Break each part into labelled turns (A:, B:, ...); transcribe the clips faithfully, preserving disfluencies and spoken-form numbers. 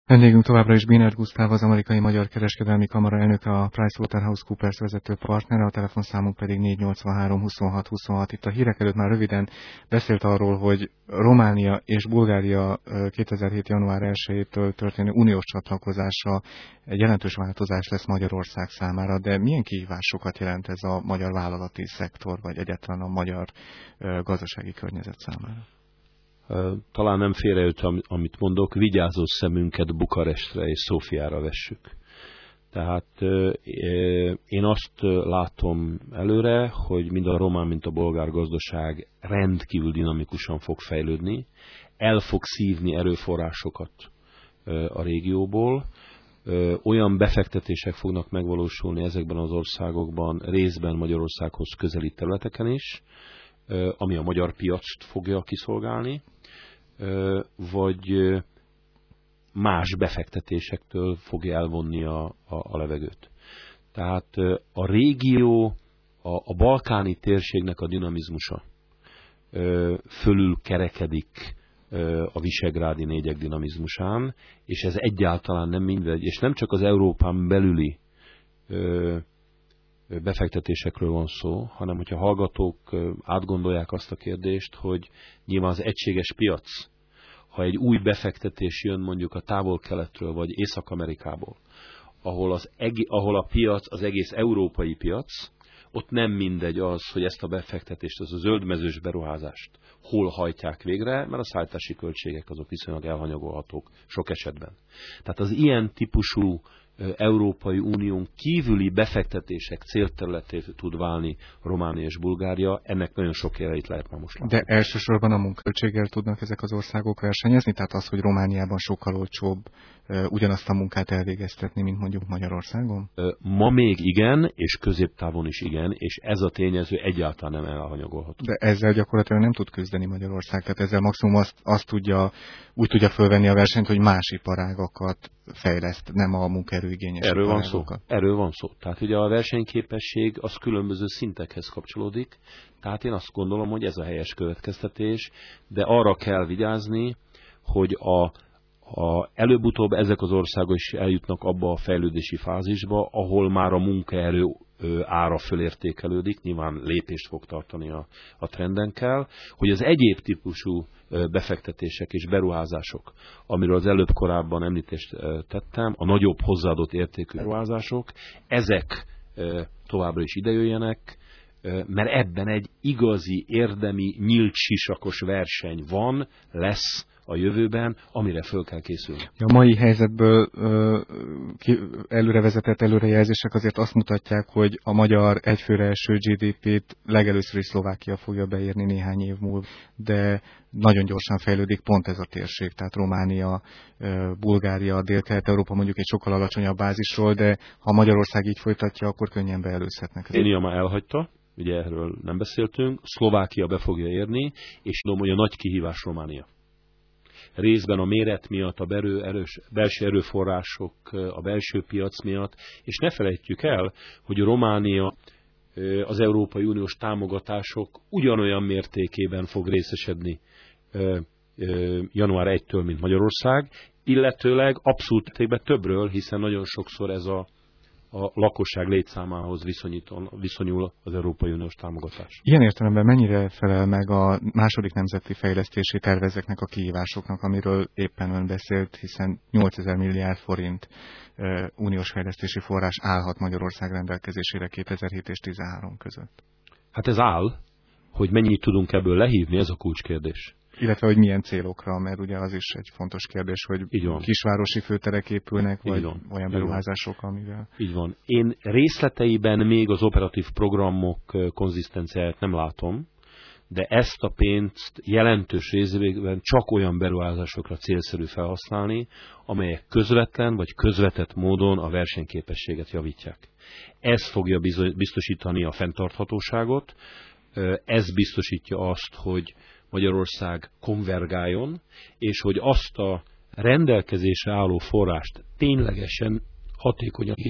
A: Vendégünk továbbra is Bénert Gusztáv, az Amerikai Magyar Kereskedelmi Kamara elnöke, a PricewaterhouseCoopers vezető partnere, a telefonszámunk pedig négy nyolcvanhárom huszonhat huszonhat. Itt a hírek előtt már röviden beszélt arról, hogy Románia és Bulgária kétezer-hét január elsejétől történő uniós csatlakozása egy jelentős változás lesz Magyarország számára, de milyen kihívásokat jelent ez a magyar vállalati szektor, vagy egyáltalán a magyar gazdasági környezet számára?
B: Talán nem félreült, amit mondok, vigyázó szemünket Bukarestre és Szófiára vessük. Tehát én azt látom előre, hogy mind a román, mind a bolgár gazdaság rendkívül dinamikusan fog fejlődni, el fog szívni erőforrásokat a régióból, olyan befektetések fognak megvalósulni ezekben az országokban, részben Magyarországhoz közeli területeken is, ami a magyar piact fogja kiszolgálni, vagy más befektetésektől fogja elvonni a, a, a levegőt. Tehát a régió, a, a balkáni térségnek a dinamizmusa fölül kerekedik a visegrádi négyek dinamizmusán, és ez egyáltalán nem mindegy, és nem csak az Európán belüli befektetésekről van szó, hanem hogyha hallgatók átgondolják azt a kérdést, hogy nyilván az egységes piac, ha egy új befektetés jön mondjuk a távol-keletről vagy Észak-Amerikából, ahol, az eg- ahol a piac az egész európai piac, ott nem mindegy az, hogy ezt a befektetést, az a zöldmezős beruházást hol hajtják végre, mert a szállítási költségek azok viszonylag elhanyagolhatók sok esetben. Tehát az ilyen típusú Európai Unión kívüli befektetések célterületét tud válni Románia és Bulgária, ennek nagyon sok éreit lehet már most látni.
A: De elsősorban a munkaköltséggel tudnak ezek az országok versenyezni? Tehát az, hogy Romániában sokkal olcsóbb ugyanazt a munkát elvégeztetni, mint mondjuk Magyarországon?
B: Ma még igen, és középtávon is igen, és ez a tényező egyáltalán nem elhanyagolható.
A: De ezzel gyakorlatilag nem tud küzdeni Magyarország, tehát ezzel maximum azt, azt tudja, úgy tudja fölvenni a versenyt, hogy más iparágakat fejleszt, nem a munkaerőigényes
B: Erről van
A: szó.
B: Erről van szó. Tehát ugye a versenyképesség az különböző szintekhez kapcsolódik, tehát én azt gondolom, hogy ez a helyes következtetés, de arra kell vigyázni, hogy a Ha előbb-utóbb ezek az országok is eljutnak abba a fejlődési fázisba, ahol már a munkaerő ára fölértékelődik, nyilván lépést fog tartani a, a trendenkkel, hogy az egyéb típusú befektetések és beruházások, amiről az előbb korábban említést tettem, a nagyobb hozzáadott értékű beruházások, ezek továbbra is idejöjjenek, mert ebben egy igazi, érdemi, nyílt sisakos verseny van, lesz a jövőben, amire föl kell készülni.
A: A mai helyzetből ö, ki, előrevezetett előrejelzések azért azt mutatják, hogy a magyar egyfőre eső gé dé pét legelőször is Szlovákia fogja beérni néhány év múlva, de nagyon gyorsan fejlődik pont ez a térség, tehát Románia, ö, Bulgária, Dél-Kelet-Európa mondjuk egy sokkal alacsonyabb bázisról, de ha Magyarország így folytatja, akkor könnyen beelőzhetnek.
B: Románia már elhagyta, ugye erről nem beszéltünk, Szlovákia be fogja érni, és tudom, hogy a nagy kihívás Románia. Részben a méret miatt, a belő, erős, belső erőforrások, a belső piac miatt, és ne felejtjük el, hogy Románia az Európai Uniós támogatások ugyanolyan mértékében fog részesedni január elsejétől, mint Magyarország, illetőleg abszolút mértékben többről, hiszen nagyon sokszor ez a a lakosság létszámához viszonyul az Európai Uniós támogatás.
A: Ilyen értelemben mennyire felel meg a második nemzeti fejlesztési tervezeknek a kihívásoknak, amiről éppen ön beszélt, hiszen nyolcezer milliárd forint e, uniós fejlesztési forrás állhat Magyarország rendelkezésére kétezer-hét és tizenhárom között?
B: Hát ez áll, hogy mennyit tudunk ebből lehívni, ez a kulcskérdés.
A: Illetve, hogy milyen célokra, mert ugye az is egy fontos kérdés, hogy kisvárosi főterek épülnek, vagy olyan beruházások, amivel...
B: Így van. Én részleteiben még az operatív programok konzisztenciáját nem látom, de ezt a pénzt jelentős részében csak olyan beruházásokra célszerű felhasználni, amelyek közvetlen vagy közvetett módon a versenyképességet javítják. Ez fogja biztosítani a fenntarthatóságot, ez biztosítja azt, hogy Magyarország konvergáljon, és hogy azt a rendelkezésre álló forrást ténylegesen hatékonyan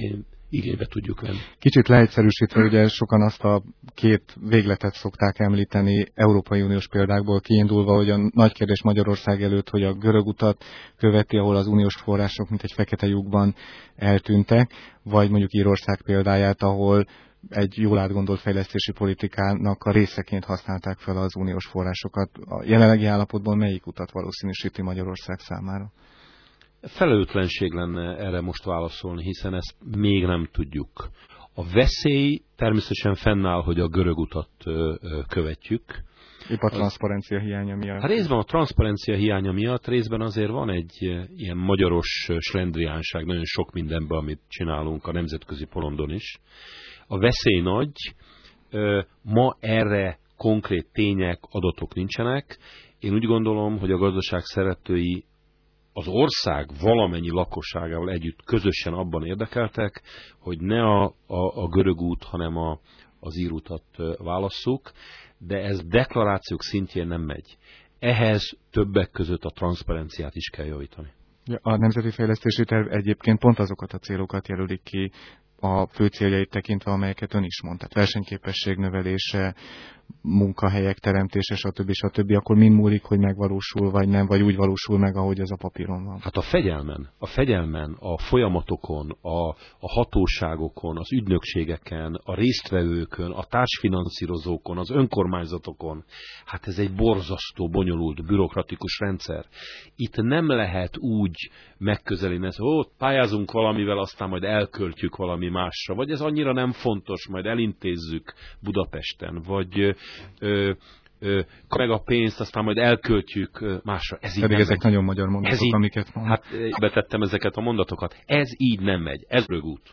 B: igénybe tudjuk venni.
A: Kicsit leegyszerűsítve, ugye sokan azt a két végletet szokták említeni Európai Uniós példákból kiindulva, hogy a nagy kérdés Magyarország előtt, hogy a görög utat követi, ahol az uniós források, mint egy fekete lyukban eltűntek, vagy mondjuk Írország példáját, ahol egy jól átgondolt fejlesztési politikának a részeként használták fel az uniós forrásokat. A jelenlegi állapotban melyik utat valószínűsíti Magyarország számára?
B: Felelőtlenség lenne erre most válaszolni, hiszen ezt még nem tudjuk. A veszély természetesen fennáll, hogy a görög utat követjük.
A: Épp a transzparencia hiánya miatt.
B: Hát részben a transzparencia hiánya miatt, részben azért van egy ilyen magyaros slendriánság nagyon sok mindenben, amit csinálunk a nemzetközi porondon is. A veszély nagy, ma erre konkrét tények, adatok nincsenek. Én úgy gondolom, hogy a gazdaság szeretői az ország valamennyi lakosságával együtt közösen abban érdekeltek, hogy ne a, a, a görög út, hanem a, az írutat válasszuk, de ez deklarációk szintjén nem megy. Ehhez többek között a transzparenciát is kell javítani.
A: A Nemzeti Fejlesztési Terv egyébként pont azokat a célokat jelölik ki, a fő céljait tekintve, amelyeket ön is mondta. Versenyképesség növelése, munkahelyek teremtése, stb. stb. Akkor mind múlik, hogy megvalósul, vagy nem, vagy úgy valósul meg, ahogy ez a papíron van.
B: Hát a fegyelmen, a fegyelmen, a folyamatokon, a, a hatóságokon, az ügynökségeken, a résztvevőkön, a társfinanszírozókon, az önkormányzatokon, hát ez egy borzasztó, bonyolult, bürokratikus rendszer. Itt nem lehet úgy megközelíteni, hogy ó, pályázunk valamivel, aztán majd elköltjük valami másra, vagy ez annyira nem fontos, majd elintézzük Budapesten, vagy Ö, ö, meg a pénzt, aztán majd elköltjük másra. Ez így
A: Pedig
B: nem
A: ezek
B: megy.
A: nagyon magyar mondatok, így, amiket mond.
B: Hát betettem ezeket a mondatokat. Ez így nem megy. Ez rögút.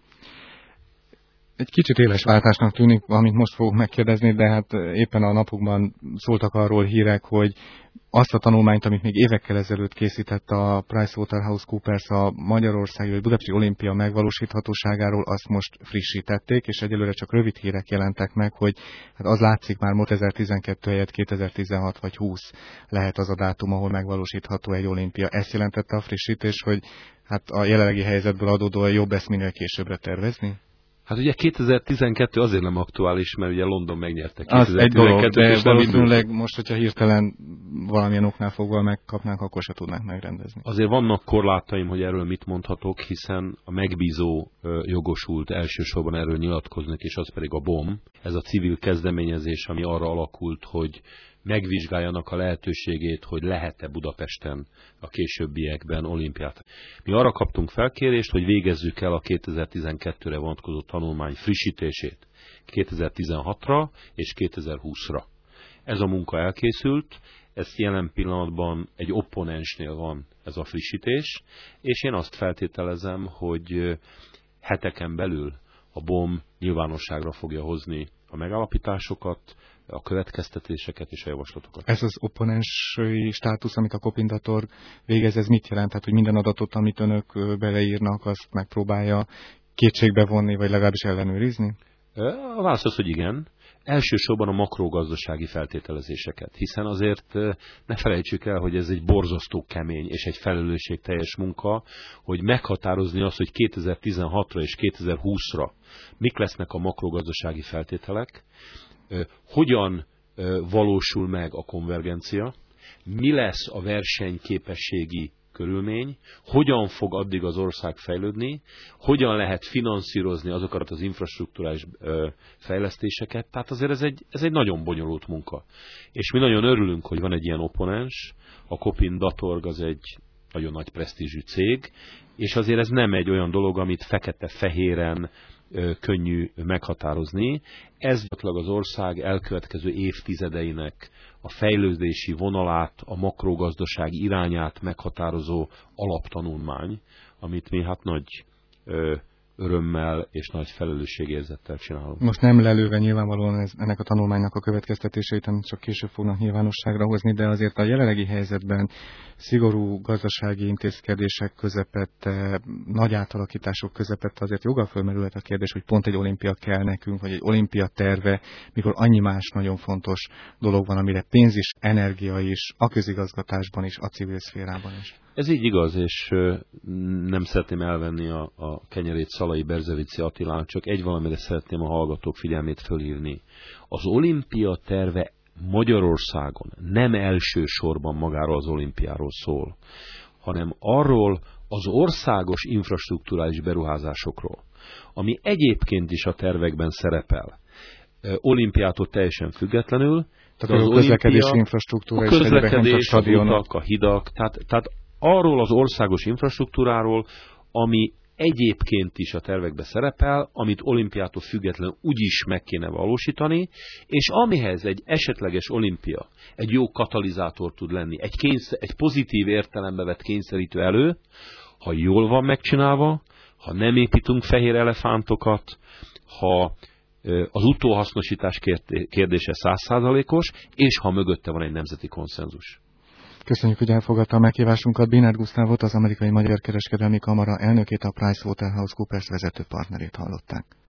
A: Egy kicsit éles váltásnak tűnik, amit most fogok megkérdezni, de hát éppen a napokban szóltak arról hírek, hogy azt a tanulmányt, amit még évekkel ezelőtt készített a PricewaterhouseCoopers a Magyarországi vagy Budapesti Olimpia megvalósíthatóságáról, azt most frissítették, és egyelőre csak rövid hírek jelentek meg, hogy hát az látszik már kétezer-tizenkettő helyett kétezer-tizenhat vagy húsz lehet az a dátum, ahol megvalósítható egy olimpia. Ezt jelentette a frissítés, hogy hát a jelenlegi helyzetből adódóan jobb ezt minél későbbre tervezni?
B: Hát ugye kétezer-tizenkettő azért nem aktuális, mert ugye London megnyerte
A: Az egy dolog, de
B: és
A: valószínűleg most, hogyha hirtelen valamilyen oknál fogva megkapnánk, akkor se tudnánk megrendezni.
B: Azért vannak korlátaim, hogy erről mit mondhatok, hiszen a megbízó jogosult elsősorban erről nyilatkozni, és az pedig a bé o em. Ez a civil kezdeményezés, ami arra alakult, hogy megvizsgáljanak a lehetőségét, hogy lehet-e Budapesten a későbbiekben olimpiát. Mi arra kaptunk felkérést, hogy végezzük el a kétezer-tizenkettőre vonatkozó tanulmány frissítését kétezer-tizenhatra és kétezer-húszra. Ez a munka elkészült, ez jelen pillanatban egy opponensnél van ez a frissítés, és én azt feltételezem, hogy heteken belül a bé o em nyilvánosságra fogja hozni a megállapításokat, a következtetéseket és a javaslatokat.
A: Ez az opponensi státusz, amit a Copindator végez, ez mit jelent? Tehát, hogy minden adatot, amit önök beleírnak, azt megpróbálja kétségbe vonni, vagy legalábbis ellenőrizni?
B: A válasz az, hogy igen. Elsősorban a makrogazdasági feltételezéseket, hiszen azért ne felejtsük el, hogy ez egy borzasztó kemény és egy felelősségteljes munka, hogy meghatározni azt, hogy kétezer-tizenhatra és kétezer-húszra mik lesznek a makrogazdasági feltételek, hogyan valósul meg a konvergencia, mi lesz a versenyképességi körülmény, hogyan fog addig az ország fejlődni, hogyan lehet finanszírozni azokat az infrastrukturális fejlesztéseket. Tehát azért ez egy, ez egy nagyon bonyolult munka. És mi nagyon örülünk, hogy van egy ilyen opponens, a Copindator az egy nagyon nagy presztízsű cég, és azért ez nem egy olyan dolog, amit fekete-fehéren könnyű meghatározni. Ez gyakorlatilag az ország elkövetkező évtizedeinek a fejlődési vonalát, a makrogazdasági irányát meghatározó alaptanulmány, amit mi hát nagy ö, örömmel és nagy felelősségérzettel csinálunk.
A: Most nem lelőve nyilvánvalóan ez, ennek a tanulmánynak a következtetéseit, amit csak később fognak nyilvánosságra hozni, de azért a jelenlegi helyzetben szigorú gazdasági intézkedések közepette, nagy átalakítások közepette azért joggal fölmerülhet a kérdés, hogy pont egy olimpia kell nekünk, vagy egy olimpia terve, mikor annyi más nagyon fontos dolog van, amire pénz is, energia is, a közigazgatásban is, a civil szférában is.
B: Ez így igaz, és nem szeretném elvenni a, a kenyerét Szalai Berzevici Attilának, csak egy valamire szeretném a hallgatók figyelmét fölhívni. Az olimpia terve Magyarországon nem elsősorban magáról az olimpiáról szól, hanem arról az országos infrastrukturális beruházásokról, ami egyébként is a tervekben szerepel. Olimpiától teljesen függetlenül.
A: Tehát a közlekedési infrastruktúra
B: a közlekedés, a utak, a hidak, tehát, tehát arról az országos infrastruktúráról, ami egyébként is a tervekben szerepel, amit olimpiától függetlenül úgyis meg kéne valósítani, és amihez egy esetleges olimpia egy jó katalizátor tud lenni, egy, kényszer, egy pozitív értelembe vett kényszerítő elő, ha jól van megcsinálva, ha nem építünk fehér elefántokat, ha az utóhasznosítás kérdése száz százalékos, és ha mögötte van egy nemzeti konszenzus.
A: Köszönjük, hogy elfogadta a meghívásunkat. Bénárd Gusztávot, az Amerikai Magyar Kereskedelmi Kamara elnökét, a PricewaterhouseCoopers vezető partnerét hallották.